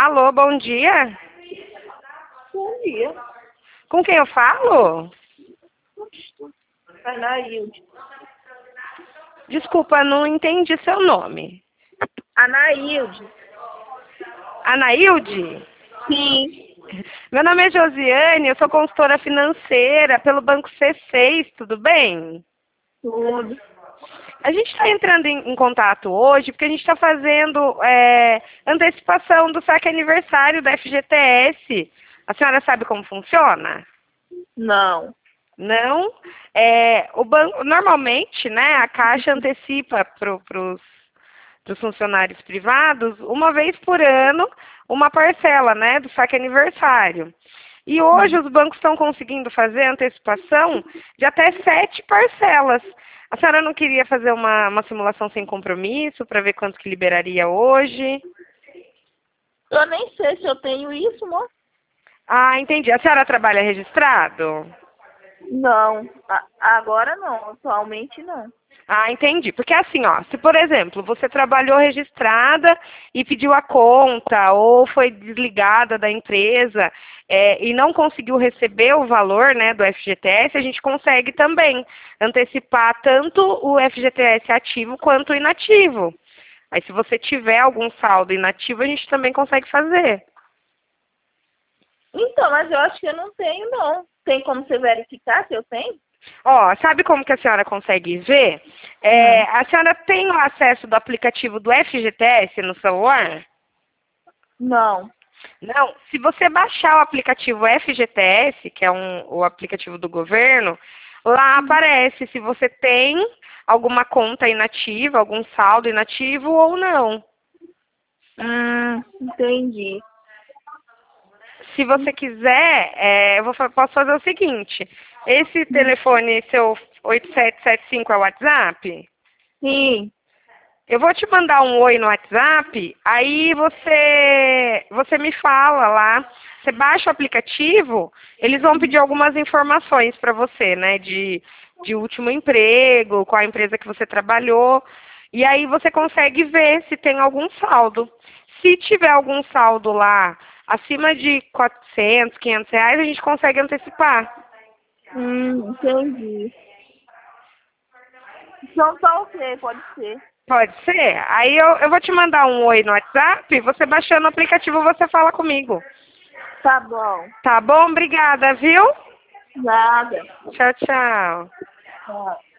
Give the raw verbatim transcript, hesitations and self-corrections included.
Alô, bom dia. Bom dia. Com quem eu falo? Anaílde. Desculpa, não entendi seu nome. Anaílde. Anaílde? Sim. Meu nome é Josiane, eu sou consultora financeira pelo Banco C seis, tudo bem? Tudo. A gente está entrando em, em contato hoje porque a gente está fazendo é, antecipação do saque aniversário da F G T S. A senhora sabe como funciona? Não. Não? É, o banco, normalmente, né, a Caixa antecipa para os funcionários privados, uma vez por ano, uma parcela, né, do saque aniversário. E hoje os bancos estão conseguindo fazer antecipação de até sete parcelas. A senhora não queria fazer uma, uma simulação sem compromisso para ver quanto que liberaria hoje? Eu nem sei se eu tenho isso, moço. Ah, entendi. A senhora trabalha registrado? Não. A- agora não. Atualmente não. Ah, entendi. Porque assim, ó, se por exemplo, você trabalhou registrada e pediu a conta ou foi desligada da empresa é, e não conseguiu receber o valor, né, do F G T S, a gente consegue também antecipar tanto o F G T S ativo quanto o inativo. Aí se você tiver algum saldo inativo, a gente também consegue fazer. Então, mas eu acho que eu não tenho, não. Tem como você verificar se eu tenho? Ó, sabe como que a senhora consegue ver? É, Hum. a senhora tem o acesso do aplicativo do F G T S no celular? Não. Não, se você baixar o aplicativo F G T S, que é um, o aplicativo do governo, lá aparece se você tem alguma conta inativa, algum saldo inativo ou não. Hum, entendi. Se você quiser, é, eu vou, fa- posso fazer o seguinte. Esse telefone seu oito sete sete cinco é o WhatsApp? Sim. Eu vou te mandar um oi no WhatsApp, aí você, você me fala lá. Você baixa o aplicativo, eles vão pedir algumas informações para você, né? De, de último emprego, qual a empresa que você trabalhou. E aí você consegue ver se tem algum saldo. Se tiver algum saldo lá acima de quatrocentos, quinhentos reais, a gente consegue antecipar. Hum, entendi. Então tá ok, pode ser. Pode ser? Aí eu, eu vou te mandar um oi no WhatsApp, você baixando o aplicativo, você fala comigo. Tá bom. Tá bom? Obrigada, viu? Nada. Tchau, tchau. Tchau.